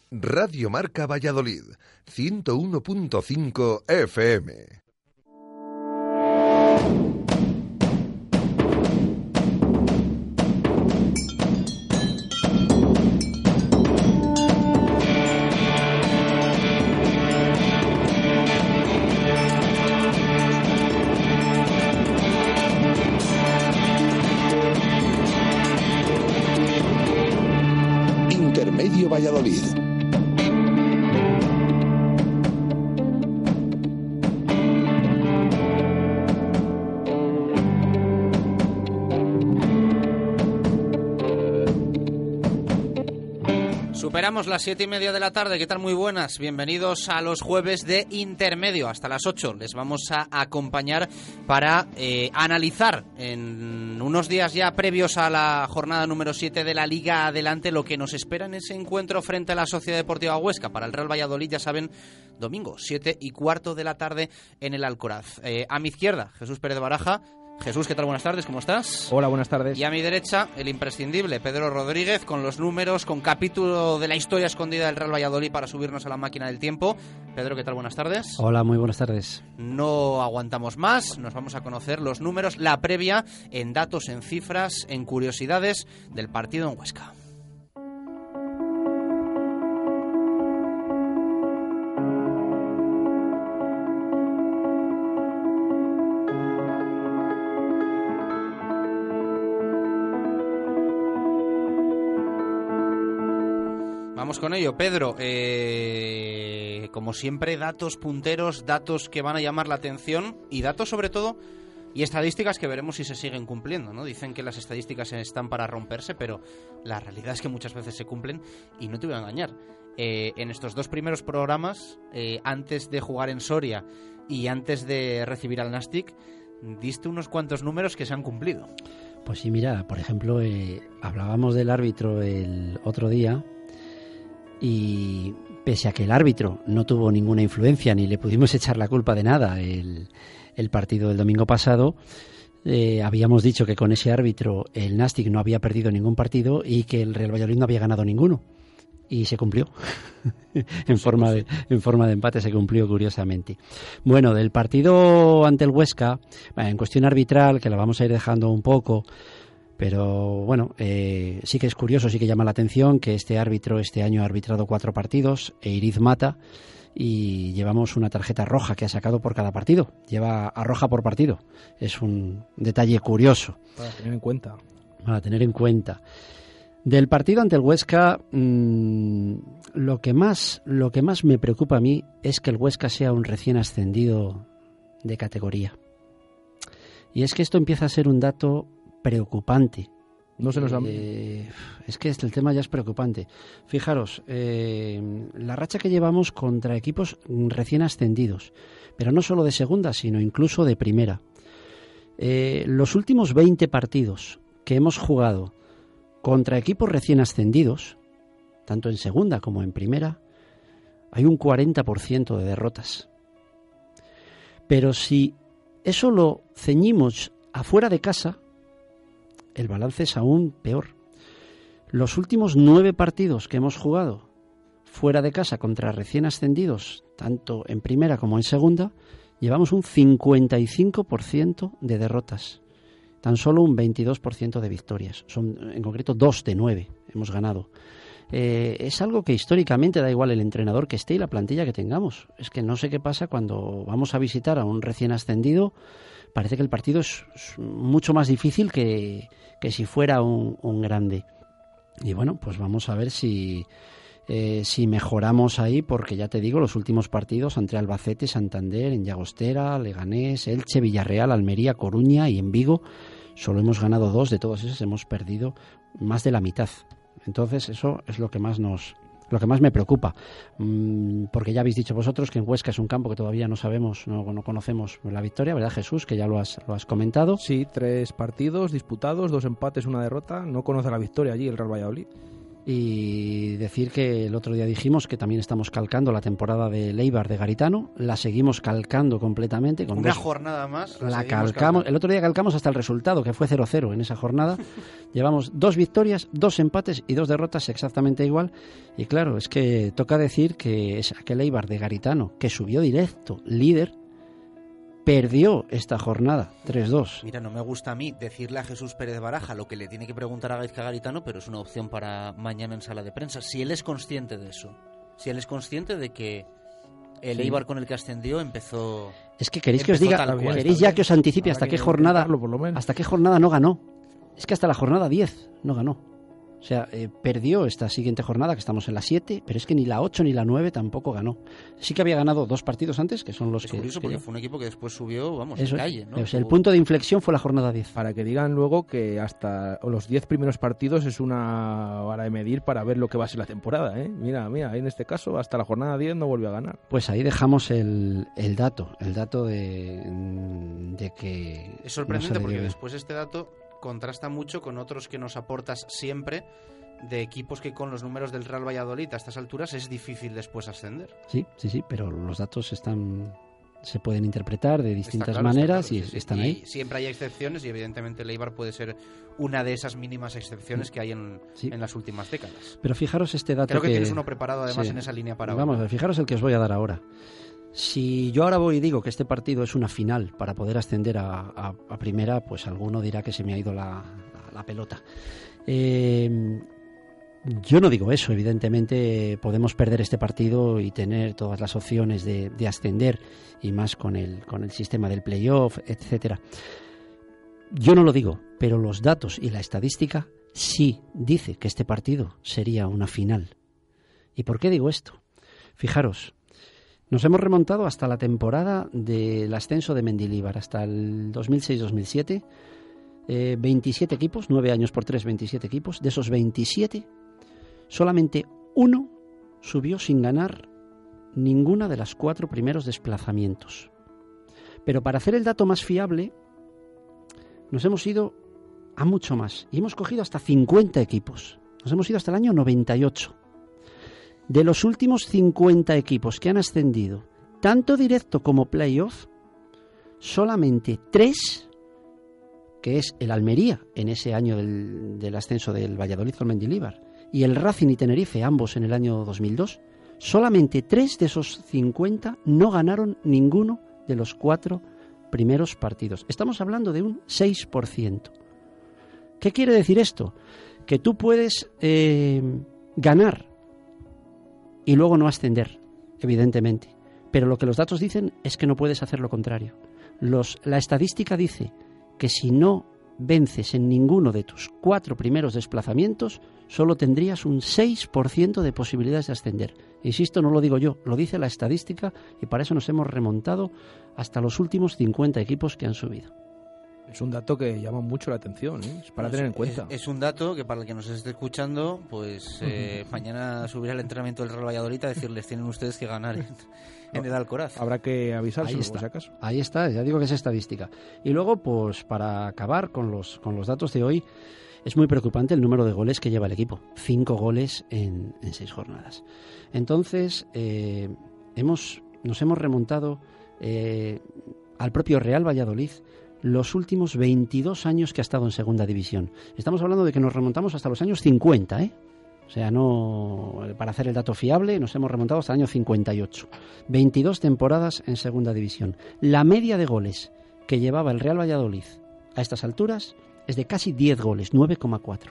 Radio Marca Valladolid, 101.5 FM. Intermedio Valladolid. Superamos las 7:30 de la tarde. ¿Qué tal? Muy buenas. Bienvenidos a los jueves de Intermedio. Hasta las 8 les vamos a acompañar para analizar en unos días ya previos a la jornada número 7 de la Liga Adelante lo que nos espera en ese encuentro frente a la Sociedad Deportiva Huesca. Para el Real Valladolid, ya saben, domingo 7:15 de la tarde en el Alcoraz. A mi izquierda, Jesús Pérez Baraja. Jesús, ¿qué tal? Buenas tardes, ¿cómo estás? Hola, buenas tardes. Y a mi derecha, el imprescindible Pedro Rodríguez, con los números, con capítulo de la historia escondida del Real Valladolid para subirnos a la máquina del tiempo. Pedro, ¿qué tal? Buenas tardes. Hola, muy buenas tardes. No aguantamos más, nos vamos a conocer los números, la previa, en datos, en cifras, en curiosidades del partido en Huesca. Vamos con ello, Pedro. Como siempre, datos punteros, datos que van a llamar la atención y datos sobre todo y estadísticas que veremos si se siguen cumpliendo, ¿no? Dicen que las estadísticas están para romperse, pero la realidad es que muchas veces se cumplen y no te voy a engañar. En estos dos primeros programas, antes de jugar en Soria y antes de recibir al Nastic, diste unos cuantos números que se han cumplido. Pues sí, mira, por ejemplo, hablábamos del árbitro el otro día. Y pese a que el árbitro no tuvo ninguna influencia ni le pudimos echar la culpa de nada el partido del domingo pasado, habíamos dicho que con ese árbitro el Nastic no había perdido ningún partido y que el Real Valladolid no había ganado ninguno. Y se cumplió. en forma de empate se cumplió, curiosamente. Bueno, del partido ante el Huesca, en cuestión arbitral, que la vamos a ir dejando un poco. Pero bueno, sí que es curioso, sí que llama la atención que este árbitro este año ha arbitrado 4 partidos, Eiriz Mata, y llevamos una tarjeta roja que ha sacado por cada partido. Lleva a roja por partido. Es un detalle curioso. Para tener en cuenta. Para tener en cuenta. Del partido ante el Huesca, lo que más me preocupa a mí es que el Huesca sea un recién ascendido de categoría. Y es que esto empieza a ser un dato preocupante. No se nos es que el tema ya es preocupante. Fijaros, la racha que llevamos contra equipos recién ascendidos, pero no solo de segunda, sino incluso de primera. Los últimos 20 partidos que hemos jugado contra equipos recién ascendidos, tanto en segunda como en primera, hay un 40% de derrotas. Pero si eso lo ceñimos afuera de casa, el balance es aún peor. Los últimos 9 partidos que hemos jugado fuera de casa contra recién ascendidos, tanto en primera como en segunda, llevamos un 55% de derrotas. Tan solo un 22% de victorias. Son, en concreto, 2 de 9 hemos ganado. Es algo que históricamente da igual el entrenador que esté y la plantilla que tengamos. Es que no sé qué pasa cuando vamos a visitar a un recién ascendido. Parece que el partido es mucho más difícil que si fuera un grande. Y bueno, pues vamos a ver si mejoramos ahí, porque ya te digo, los últimos partidos entre Albacete, Santander, en Llagostera, Leganés, Elche, Villarreal, Almería, Coruña y en Vigo, solo hemos ganado 2, de todos esos hemos perdido más de la mitad. Entonces eso es lo que más me preocupa, porque ya habéis dicho vosotros que en Huesca es un campo que todavía no sabemos, no conocemos la victoria, ¿verdad, Jesús? Que ya lo has comentado. Sí, 3 partidos disputados, 2 empates, 1 derrota. No conoce la victoria allí el Real Valladolid. Y decir que el otro día dijimos que también estamos calcando la temporada de Eibar de Garitano, la seguimos calcando completamente. Con una jornada más. La calcamos. El otro día calcamos hasta el resultado, que fue 0-0 en esa jornada. Llevamos 2 victorias, 2 empates y 2 derrotas exactamente igual. Y claro, es que toca decir que es aquel Eibar de Garitano, que subió directo, líder, perdió esta jornada, 3-2. Mira, no me gusta a mí decirle a Jesús Pérez Baraja lo que le tiene que preguntar a Gaizka Garitano, pero es una opción para mañana en sala de prensa. Si él es consciente de eso, si él es consciente de que el Eibar con el que ascendió empezó... Es que queréis que os diga, queréis ya que os anticipe hasta qué jornada no ganó. Es que hasta la jornada 10 no ganó. O sea, perdió esta siguiente jornada, que estamos en la 7, pero es que ni la 8 ni la 9 tampoco ganó. Sí que había ganado 2 partidos antes, que son los es que... curioso, porque fue un equipo que después subió, vamos, en calle, ¿no? El punto de inflexión fue la jornada 10. Para que digan luego que hasta los 10 primeros partidos es una vara de medir para ver lo que va a ser la temporada, ¿eh? Mira, en este caso, hasta la jornada 10 no volvió a ganar. Pues ahí dejamos el dato de que... Es sorprendente porque después este dato contrasta mucho con otros que nos aportas siempre de equipos que con los números del Real Valladolid a estas alturas es difícil después ascender. Sí, pero los datos se pueden interpretar de distintas maneras y están ahí. Siempre hay excepciones y evidentemente el Eibar puede ser una de esas mínimas excepciones que hay en las últimas décadas. Pero fijaros este dato. Creo que tienes uno preparado además en esa línea para hoy. Vamos, fijaros el que os voy a dar ahora. Si yo ahora voy y digo que este partido es una final para poder ascender a primera, pues alguno dirá que se me ha ido la pelota. Yo no digo eso, evidentemente podemos perder este partido y tener todas las opciones de ascender, y más con el sistema del playoff, etcétera. Yo no lo digo, pero los datos y la estadística sí dice que este partido sería una final. ¿Y por qué digo esto? Fijaros, nos hemos remontado hasta la temporada del ascenso de Mendilibar, hasta el 2006-2007, 27 equipos, 9 años por 3, 27 equipos. De esos 27, solamente uno subió sin ganar ninguna de las 4 primeros desplazamientos. Pero para hacer el dato más fiable, nos hemos ido a mucho más y hemos cogido hasta 50 equipos. Nos hemos ido hasta el año 98. De los últimos 50 equipos que han ascendido, tanto directo como playoff, solamente 3, que es el Almería en ese año del ascenso del Valladolid con Mendilibar, y el Racing y Tenerife, ambos en el año 2002, solamente 3 de esos 50 no ganaron ninguno de los 4 primeros partidos. Estamos hablando de un 6%. ¿Qué quiere decir esto? Que tú puedes ganar y luego no ascender, evidentemente. Pero lo que los datos dicen es que no puedes hacer lo contrario. La estadística dice que si no vences en ninguno de tus 4 primeros desplazamientos, solo tendrías un 6% de posibilidades de ascender. Insisto, no lo digo yo, lo dice la estadística, y para eso nos hemos remontado hasta los últimos 50 equipos que han subido. Es un dato que llama mucho la atención, ¿eh? Es para tener en cuenta. Es un dato que para el que nos esté escuchando, pues mañana subirá el entrenamiento del Real Valladolid a decirles: tienen ustedes que ganar en el Alcoraz. Habrá que avisárselo, por si acaso. Ahí está, ya digo que es estadística. Y luego, pues para acabar con los datos de hoy, es muy preocupante el número de goles que lleva el equipo. 5 goles en 6 jornadas. Entonces, nos hemos remontado al propio Real Valladolid los últimos 22 años que ha estado en segunda división. Estamos hablando de que nos remontamos hasta los años 50, ¿eh? O sea, no, para hacer el dato fiable, nos hemos remontado hasta el año 58. 22 temporadas en segunda división. La media de goles que llevaba el Real Valladolid a estas alturas es de casi 10 goles, 9,4.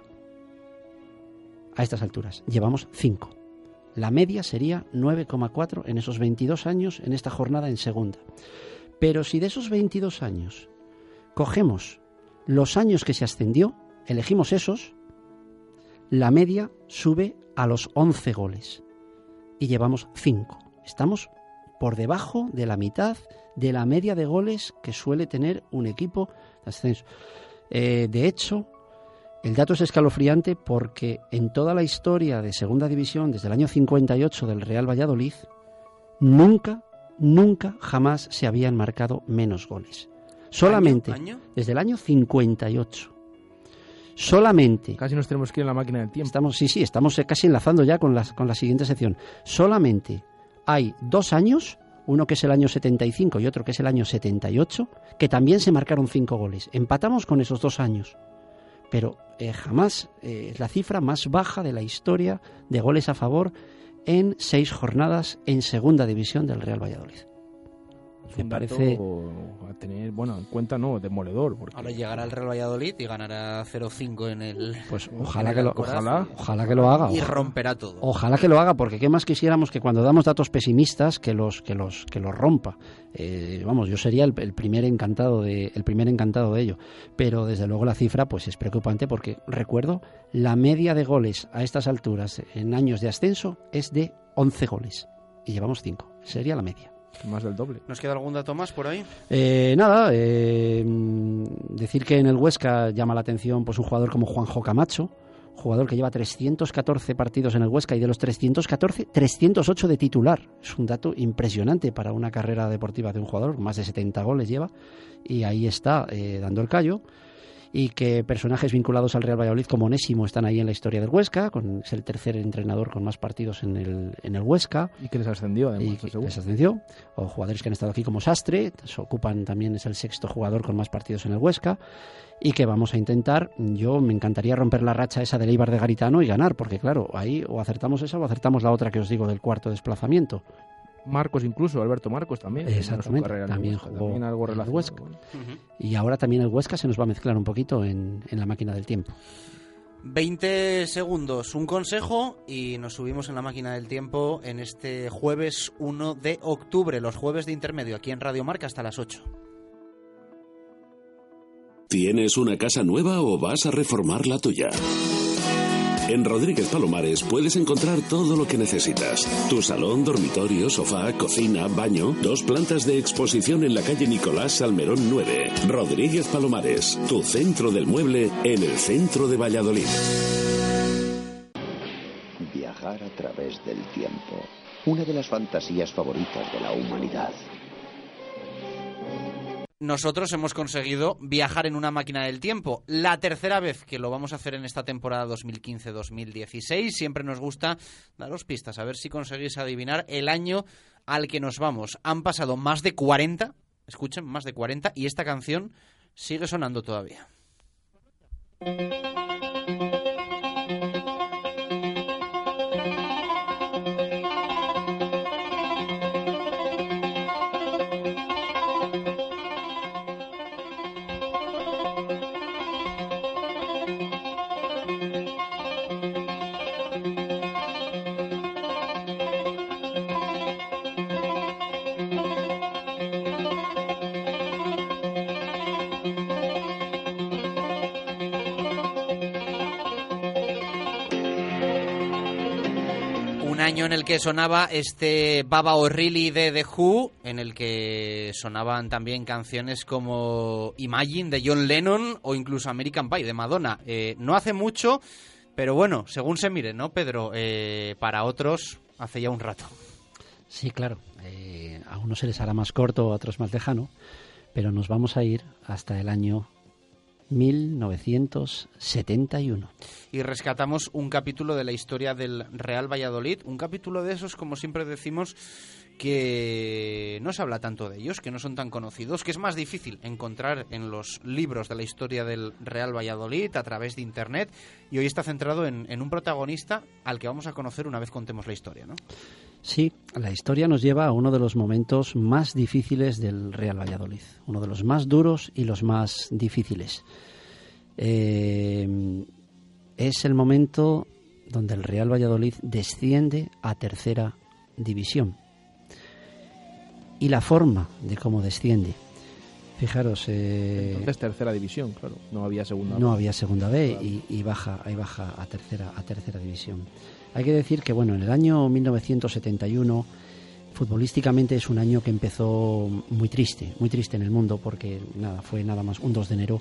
A estas alturas llevamos 5. La media sería 9,4 en esos 22 años en esta jornada en segunda. Pero si de esos 22 años cogemos los años que se ascendió, elegimos esos, la media sube a los 11 goles y llevamos 5. Estamos por debajo de la mitad de la media de goles que suele tener un equipo de ascenso. De hecho, el dato es escalofriante porque en toda la historia de segunda división, desde el año 58 del Real Valladolid, nunca, jamás se habían marcado menos goles. Solamente ¿Año? desde el año 58. Solamente... Casi nos tenemos que ir en la máquina del tiempo. Estamos casi enlazando ya con la siguiente sección. Solamente hay 2 años, uno que es el año 75 y otro que es el año 78, que también se marcaron 5 goles. Empatamos con esos 2 años. Pero jamás es la cifra más baja de la historia de goles a favor en 6 jornadas en segunda división del Real Valladolid. Me parece a tener, en cuenta, demoledor. Porque... Ahora llegará el Real Valladolid y ganará 0-5 en el... Pues ojalá que lo haga. Y romperá todo. Ojalá que lo haga, porque qué más quisiéramos que cuando damos datos pesimistas que los rompa. Yo sería el primer encantado de ello. Pero desde luego la cifra pues es preocupante, porque recuerdo, la media de goles a estas alturas en años de ascenso es de 11 goles. Y llevamos 5. Sería la media. Más del doble. ¿Nos queda algún dato más por ahí? Decir que en el Huesca llama la atención pues un jugador como Juanjo Camacho, jugador que lleva 314 partidos en el Huesca y de los 314, 308 de titular. Es un dato impresionante para una carrera deportiva de un jugador, más de 70 goles lleva, y ahí está dando el callo. Y que personajes vinculados al Real Valladolid como Onésimo están ahí en la historia del Huesca, es el tercer entrenador con más partidos en el Huesca. Y que les ascendió, además. O jugadores que han estado aquí como Sastre, también es el 6º jugador con más partidos en el Huesca. Y que vamos a intentar, me encantaría romper la racha esa del Eibar de Garitano y ganar, porque claro, ahí o acertamos esa o acertamos la otra que os digo del 4º desplazamiento. Marcos incluso, Alberto Marcos también. Exactamente, también jugó también algo en el Huesca. Y ahora también el Huesca se nos va a mezclar un poquito en la máquina del tiempo. 20 segundos, un consejo y nos subimos en la máquina del tiempo en este jueves 1 de octubre, los jueves de intermedio, aquí en Radio Marca hasta las 8. ¿Tienes una casa nueva o vas a reformar la tuya? En Rodríguez Palomares puedes encontrar todo lo que necesitas. Tu salón, dormitorio, sofá, cocina, baño. 2 plantas de exposición en la calle Nicolás Salmerón 9. Rodríguez Palomares, tu centro del mueble en el centro de Valladolid. Viajar a través del tiempo. Una de las fantasías favoritas de la humanidad. Nosotros hemos conseguido viajar en una máquina del tiempo. La tercera vez que lo vamos a hacer en esta temporada 2015-2016. Siempre nos gusta daros pistas, a ver si conseguís adivinar el año al que nos vamos. Han pasado más de 40, escuchen, más de 40, y esta canción sigue sonando todavía. Año en el que sonaba este Baba O'Reilly de The Who, en el que sonaban también canciones como Imagine de John Lennon o incluso American Pie de Madonna. No hace mucho, pero bueno, según se mire, ¿no, Pedro? Para otros hace ya un rato. Sí, claro. A unos se les hará más corto, a otros más lejano, pero nos vamos a ir hasta el año 1971. Y rescatamos un capítulo de la historia del Real Valladolid, un capítulo de esos, como siempre decimos, que no se habla tanto de ellos, que no son tan conocidos, que es más difícil encontrar en los libros de la historia del Real Valladolid a través de internet, y hoy está centrado en un protagonista al que vamos a conocer una vez contemos la historia, ¿no? Sí, la historia nos lleva a uno de los momentos más difíciles del Real Valladolid, uno de los más duros y los más difíciles. Es el momento donde el Real Valladolid desciende a tercera división. Y la forma de cómo desciende. Fijaros... Entonces tercera división, claro. No había segunda B. No había segunda B y baja a tercera división. Hay que decir que, bueno, en el año 1971, futbolísticamente es un año que empezó muy triste en el mundo, porque fue nada más un 2 de enero.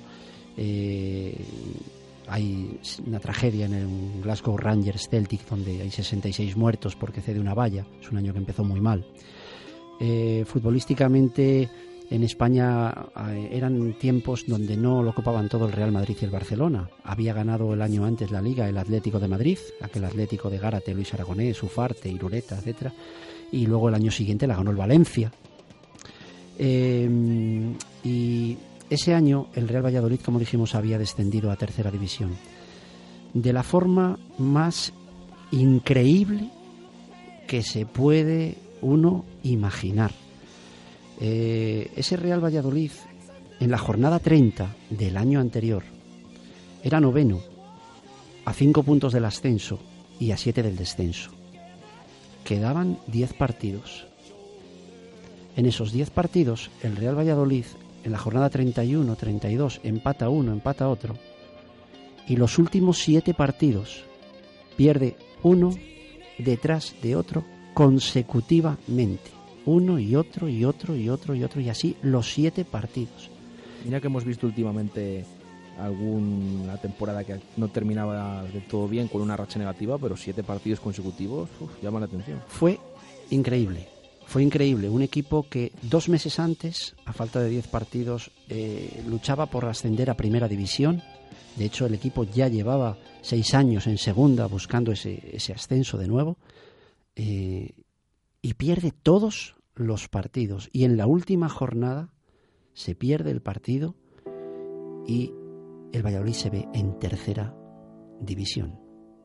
Hay una tragedia en el Glasgow Rangers Celtic, donde hay 66 muertos porque cede una valla. Es un año que empezó muy mal. Futbolísticamente En España eran tiempos donde no lo ocupaban todo el Real Madrid y el Barcelona. Había ganado el año antes la Liga el Atlético de Madrid, aquel Atlético de Gárate, Luis Aragonés, Ufarte, Irureta, etcétera. Y luego el año siguiente la ganó el Valencia. Y ese año el Real Valladolid, como dijimos, había descendido a tercera división. De la forma más increíble que se puede uno imaginar. Ese Real Valladolid en la jornada 30 del año anterior era noveno, a 5 puntos del ascenso y a 7 del descenso. Quedaban 10 partidos. En esos 10 partidos el Real Valladolid en la jornada 31, 32 empata uno, empata otro, y los últimos 7 partidos pierde uno detrás de otro consecutivamente. Uno y otro y otro y otro y otro, y así los 7 partidos. Mira que hemos visto últimamente alguna temporada que no terminaba de todo bien con una racha negativa, pero 7 partidos consecutivos llaman la atención. Fue increíble. Fue increíble. Un equipo que 2 meses antes, a falta de 10 partidos, luchaba por ascender a primera división. De hecho, el equipo ya llevaba 6 años en segunda buscando ese ascenso de nuevo. Y pierde todos los partidos. Y en la última jornada se pierde el partido y el Valladolid se ve en tercera división.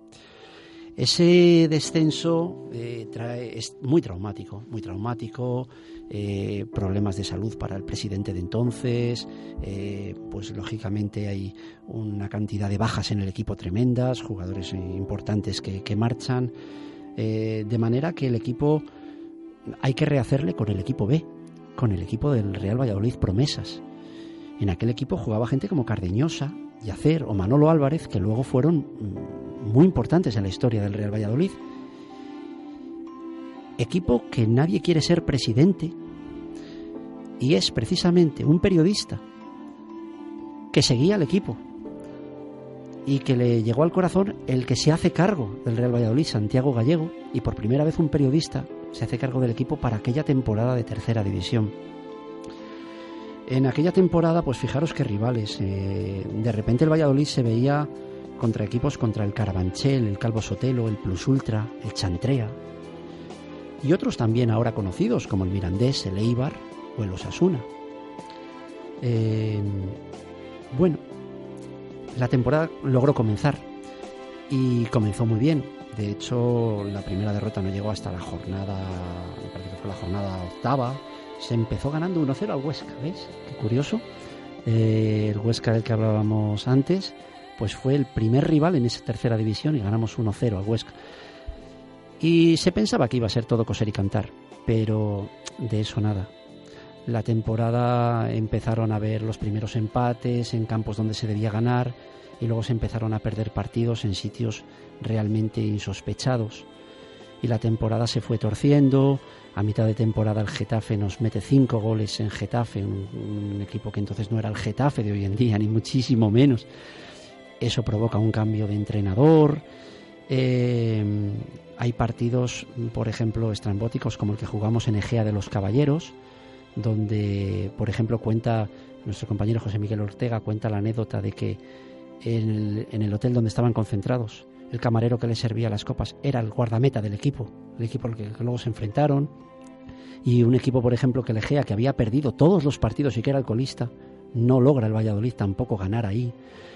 Ese descenso es muy traumático, problemas de salud para el presidente de entonces, pues lógicamente hay una cantidad de bajas en el equipo tremendas, jugadores importantes que marchan, de manera que el equipo hay que rehacerle con el equipo B, con el equipo del Real Valladolid Promesas. En aquel equipo jugaba gente como Cardeñosa, Yacer o Manolo Álvarez, que luego fueron muy importantes en la historia del Real Valladolid. Equipo que nadie quiere ser presidente, y es precisamente un periodista que seguía al equipo y que le llegó al corazón el que se hace cargo del Real Valladolid, Santiago Gallego, y por primera vez un periodista se hace cargo del equipo para aquella temporada de tercera división. En aquella temporada, pues fijaros qué rivales. De repente el Valladolid se veía contra equipos contra el Carabanchel, el Calvo Sotelo, el Plus Ultra, el Chantrea, y otros también ahora conocidos como el Mirandés, el Eibar o el Osasuna. Bueno, la temporada logró comenzar y comenzó muy bien. De hecho, la primera derrota no llegó hasta la jornada, me parece que fue la jornada 8ª. Se empezó ganando 1-0 al Huesca, ¿ves? Qué curioso. El Huesca del que hablábamos antes, pues fue el primer rival en esa tercera división y ganamos 1-0 al Huesca. Y se pensaba que iba a ser todo coser y cantar, pero de eso nada. La temporada empezaron a ver los primeros empates en campos donde se debía ganar, y luego se empezaron a perder partidos en sitios realmente insospechados. Y la temporada se fue torciendo. A mitad de temporada el Getafe nos mete 5 goles en Getafe, un equipo que entonces no era el Getafe de hoy en día, ni muchísimo menos. Eso provoca un cambio de entrenador. Hay partidos, por ejemplo, estrambóticos como el que jugamos en Egea de los Caballeros, donde, por ejemplo, cuenta nuestro compañero José Miguel Ortega, cuenta la anécdota de que en el hotel donde estaban concentrados, el camarero que les servía las copas era el guardameta del equipo, el equipo al que luego se enfrentaron, y un equipo, por ejemplo, que el Egea, que había perdido todos los partidos y que era alcoholista, no logra el Valladolid tampoco ganar ahí.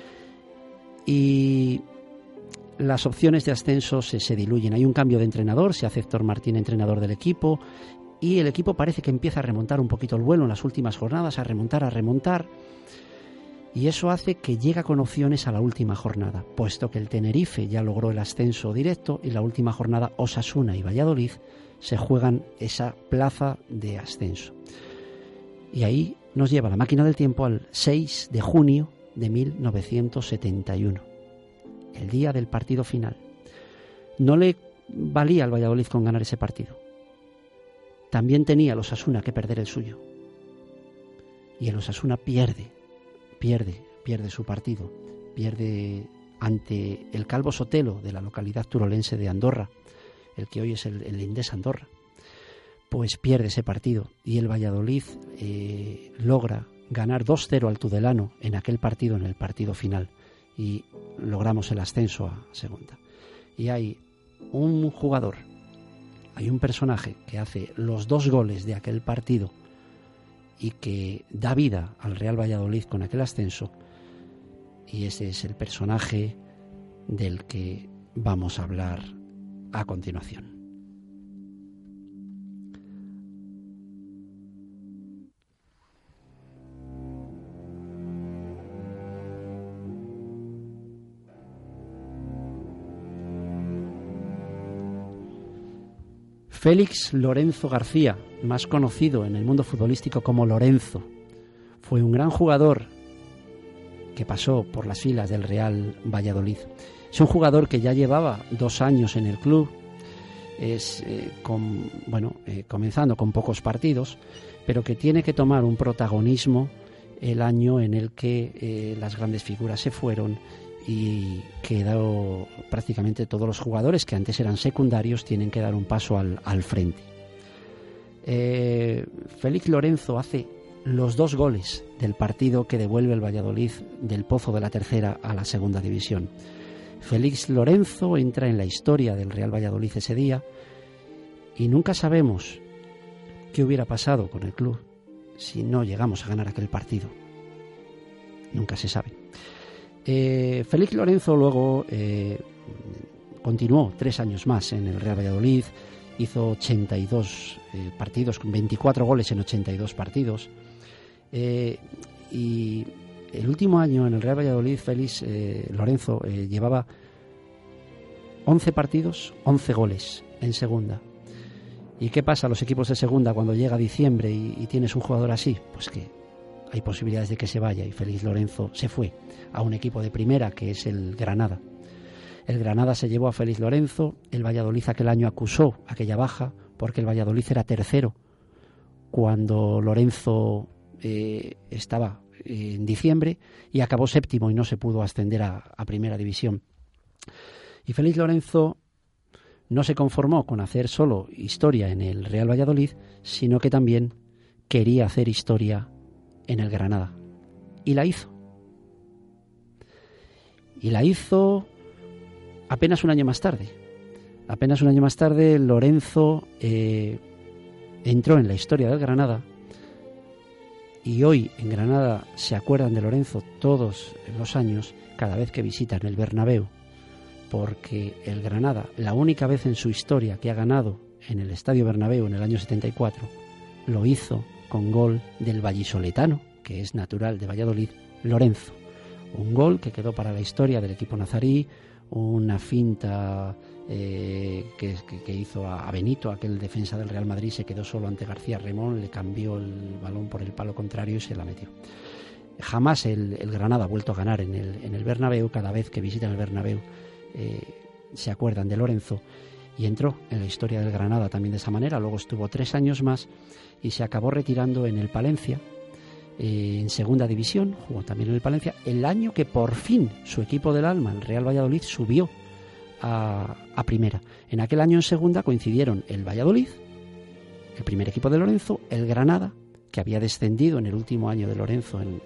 Y las opciones de ascenso se diluyen. Hay un cambio de entrenador, se hace Héctor Martín entrenador del equipo, y el equipo parece que empieza a remontar un poquito el vuelo en las últimas jornadas, a remontar, y eso hace que llegue con opciones a la última jornada, puesto que el Tenerife ya logró el ascenso directo, y la última jornada Osasuna y Valladolid se juegan esa plaza de ascenso. Y ahí nos lleva la máquina del tiempo al 6 de junio de 1971, el día del partido final. No le valía al Valladolid con ganar ese partido. También tenía el Osasuna que perder el suyo. Y el Osasuna pierde su partido, pierde ante el Calvo Sotelo de la localidad turolense de Andorra, el que hoy es el Lindés Andorra. pues pierde ese partido y el Valladolid logra ganar 2-0 al Tudelano en aquel partido, en el partido final, y logramos el ascenso a segunda. Y hay un jugador, hay un personaje que hace los 2 goles de aquel partido y que da vida al Real Valladolid con aquel ascenso, y ese es el personaje del que vamos a hablar a continuación. Félix Lorenzo García, más conocido en el mundo futbolístico como Lorenzo, fue un gran jugador que pasó por las filas del Real Valladolid. Es un jugador que ya llevaba 2 años en el club, comenzando con pocos partidos, pero que tiene que tomar un protagonismo el año en el que las grandes figuras se fueron y quedó prácticamente todos los jugadores que antes eran secundarios tienen que dar un paso al frente. Félix Lorenzo hace los 2 goles del partido que devuelve el Valladolid del pozo de la tercera a la segunda división. Félix Lorenzo entra en la historia del Real Valladolid ese día y nunca sabemos qué hubiera pasado con el club si no llegamos a ganar aquel partido. Nunca se sabe. Félix Lorenzo luego continuó 3 años más en el Real Valladolid, hizo 82 partidos, con 24 goles en 82 partidos, y el último año en el Real Valladolid Félix Lorenzo llevaba 11 partidos, 11 goles en segunda. ¿Y qué pasa a los equipos de segunda cuando llega diciembre y tienes un jugador así? Pues que hay posibilidades de que se vaya, y Félix Lorenzo se fue a un equipo de primera que es el Granada. El Granada se llevó a Félix Lorenzo, el Valladolid aquel año acusó aquella baja porque el Valladolid era tercero cuando Lorenzo estaba en diciembre, y acabó séptimo y no se pudo ascender a primera división. Y Félix Lorenzo no se conformó con hacer solo historia en el Real Valladolid, sino que también quería hacer historia en el Granada. Y la hizo. Y la hizo apenas un año más tarde. Apenas un año más tarde, Lorenzo entró en la historia del Granada, y hoy en Granada se acuerdan de Lorenzo todos los años, cada vez que visitan el Bernabéu, porque el Granada, la única vez en su historia que ha ganado en el Estadio Bernabéu en el año 74, lo hizo con gol del vallisoletano, que es natural de Valladolid, Lorenzo. Un gol que quedó para la historia del equipo nazarí, una finta que hizo a Benito, aquel defensa del Real Madrid, se quedó solo ante García Remón, le cambió el balón por el palo contrario y se la metió. Jamás el Granada ha vuelto a ganar en el Bernabéu. Cada vez que visitan el Bernabéu se acuerdan de Lorenzo, y entró en la historia del Granada también de esa manera. Luego estuvo 3 años más y se acabó retirando en el Palencia, en segunda división. Jugó también en el Palencia el año que por fin su equipo del alma, el Real Valladolid, subió a primera. En aquel año en segunda coincidieron el Valladolid, el primer equipo de Lorenzo, el Granada, que había descendido en el último año de Lorenzo en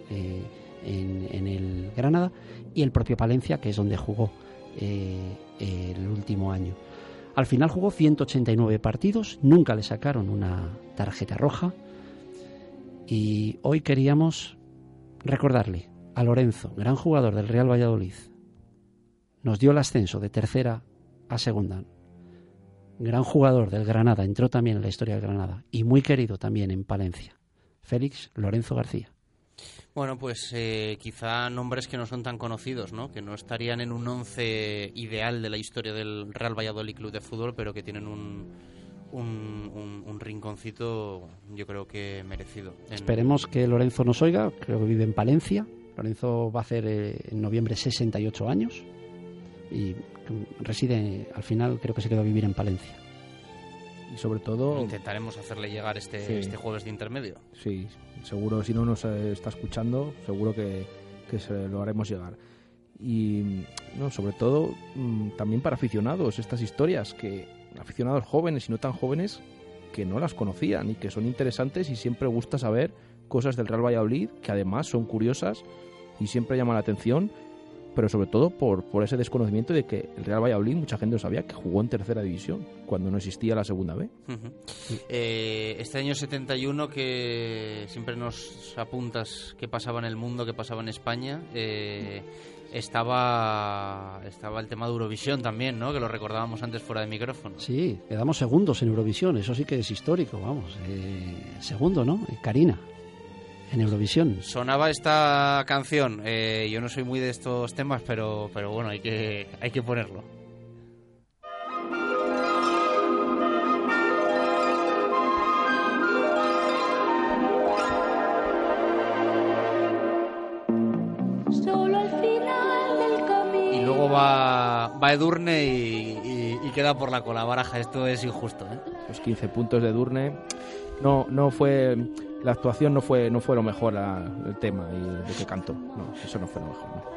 el Granada, y el propio Palencia, que es donde jugó el último año. Al final jugó 189 partidos, nunca le sacaron una tarjeta roja, y hoy queríamos recordarle a Lorenzo, gran jugador del Real Valladolid. Nos dio el ascenso de tercera a segunda. Gran jugador del Granada, entró también en la historia del Granada, y muy querido también en Palencia. Félix Lorenzo García. Bueno, pues quizá nombres que no son tan conocidos, ¿no? Que no estarían en un 11 ideal de la historia del Real Valladolid Club de Fútbol, pero que tienen un rinconcito, yo creo que merecido. Esperemos que Lorenzo nos oiga. Creo que vive en Palencia. Lorenzo va a hacer en noviembre 68 años y reside, al final creo que se quedó a vivir en Palencia. Y sobre todo intentaremos hacerle llegar este jueves de intermedio. Sí, seguro, si no nos está escuchando, seguro que se lo haremos llegar. Y no, sobre todo también para aficionados, estas historias, que aficionados jóvenes y no tan jóvenes, que no las conocían y que son interesantes, y siempre gusta saber cosas del Real Valladolid que además son curiosas y siempre llaman la atención, pero sobre todo por ese desconocimiento de que el Real Valladolid, mucha gente no sabía que jugó en tercera división cuando no existía la segunda B. Este año 71, que siempre nos apuntas qué pasaba en el mundo, qué pasaba en España, estaba el tema de Eurovisión también, ¿no? Que lo recordábamos antes fuera de micrófono. Sí, quedamos segundos en Eurovisión, eso sí que es histórico, vamos. Segundo, ¿no? Karina, en Eurovisión. Sonaba esta canción, yo no soy muy de estos temas, pero bueno, hay que ponerlo. Y luego va Edurne y queda por la cola. Baraja, esto es injusto, ¿eh? Los 15 puntos de Edurne no fue... La actuación no fue lo mejor, el tema y lo que cantó. No, eso no fue lo mejor, ¿no?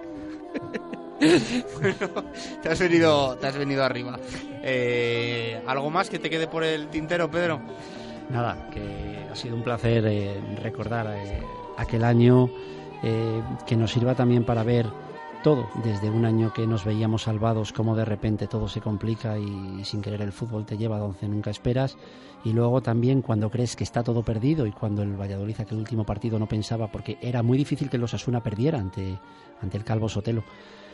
Bueno, te has venido arriba. ¿Algo más que te quede por el tintero, Pedro? Nada, que ha sido un placer recordar aquel año, que nos sirva también para ver todo, desde un año que nos veíamos salvados, como de repente todo se complica y sin querer el fútbol te lleva donde nunca esperas, y luego también cuando crees que está todo perdido y cuando el Valladolid aquel último partido no pensaba, porque era muy difícil que el Osasuna perdiera ante el Calvo Sotelo,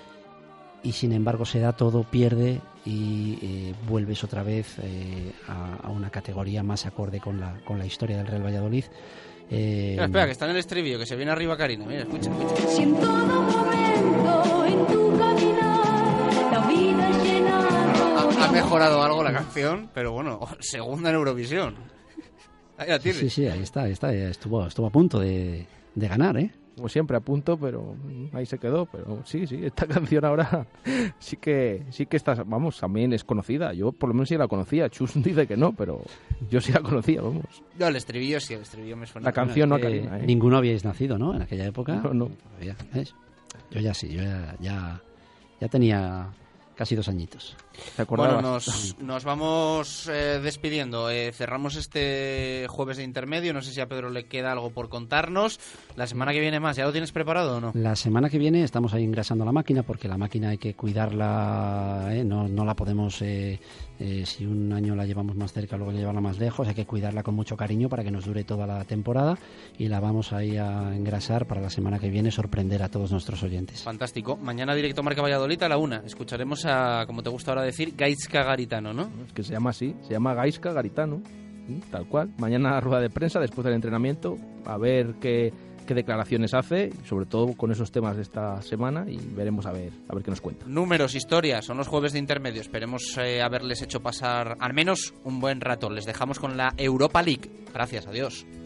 y sin embargo se da todo, pierde y vuelves otra vez a una categoría más acorde con la historia del Real Valladolid. Espera, que está en el estribillo, que se viene arriba Karina. Mira, escucha. Si en todo momento en tu caminar la vida es llena. Ha mejorado algo la canción, pero bueno, segunda en Eurovisión. Ahí la tienes. Sí, ahí está. Estuvo a punto de ganar, ¿eh? Como siempre, a punto, pero ahí se quedó. Pero sí, esta canción ahora sí que está, vamos, también es conocida. Yo por lo menos sí la conocía. Chus dice que no, pero yo sí la conocía, vamos. No, el estribillo me suena. La canción no, Karina, ¿eh? Ninguno habíais nacido, ¿no? En aquella época. No. ¿Ves? Yo ya sí, yo ya tenía casi 2 añitos. Bueno, nos vamos despidiendo. Cerramos este jueves de intermedio. No sé si a Pedro le queda algo por contarnos. La semana que viene más, ¿ya lo tienes preparado o no? La semana que viene estamos ahí engrasando la máquina, porque la máquina hay que cuidarla, no la podemos, si un año la llevamos más cerca, luego llevarla más lejos. Hay que cuidarla con mucho cariño para que nos dure toda la temporada, y la vamos ahí a engrasar para la semana que viene, sorprender a todos nuestros oyentes. Fantástico. Mañana directo Marca Valladolid a la 1. Escucharemos a, como te gusta ahora decir, Gaizka Garitano, ¿no? Es que se llama así, se llama Gaizka Garitano, tal cual. Mañana rueda de prensa después del entrenamiento, a ver qué declaraciones hace, sobre todo con esos temas de esta semana, y veremos a ver qué nos cuenta. Números, historias, son los jueves de intermedio. Esperemos haberles hecho pasar al menos un buen rato. Les dejamos con la Europa League. Gracias, adiós.